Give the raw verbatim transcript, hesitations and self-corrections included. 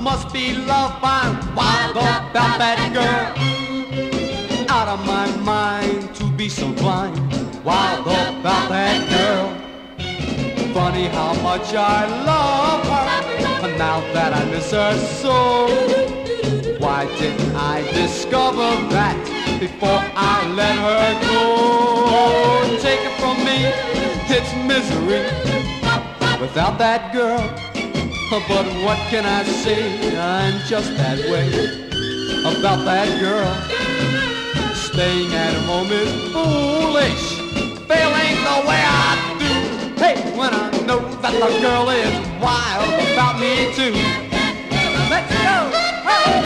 must be love. I'm wild about that girl. Out of my mind to be so blind. Wild about that girl. Funny how much I love her. And now that I miss her so, why didn't I discover that before I let her go? Take it from me, it's misery without that girl. But what can I say? I'm just that way about that girl. Staying at home is foolish, feeling the way I do. Hey, when I know that the girl is wild about me too.